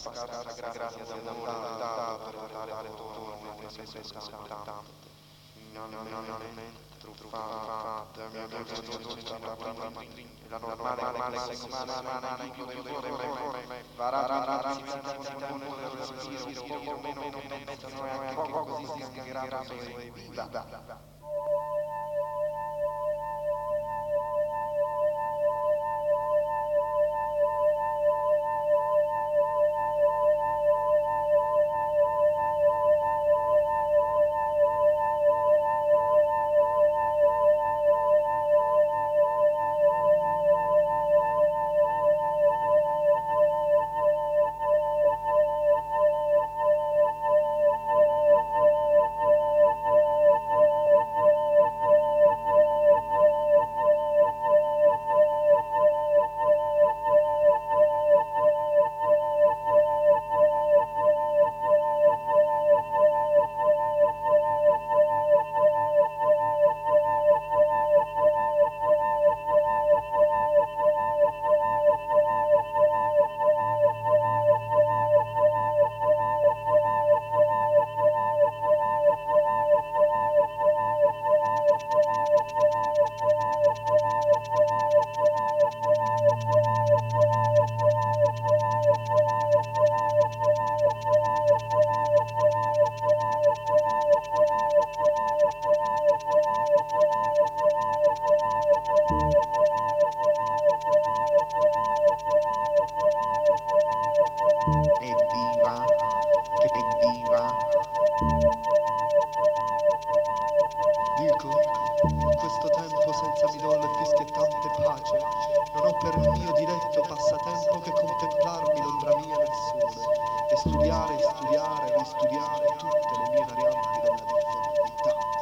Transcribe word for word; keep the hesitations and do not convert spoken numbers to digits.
scarsa grazia dell'umanità per dare torno alle sempre scattante. Finalmente truffata, mia dolce la normale classe umana in più del cuore, varrà l'insicurezza del respiro, poco meno mettono anche poco così sgangherando e viva. Evviva, che evviva. Dico, in questo tempo senza midollo e fischiettante pace, non ho per mio diletto passatempo che contemplarmi l'ombra mia nel sole, e studiare, studiare, ristudiare tutte le mie varianti della difformità.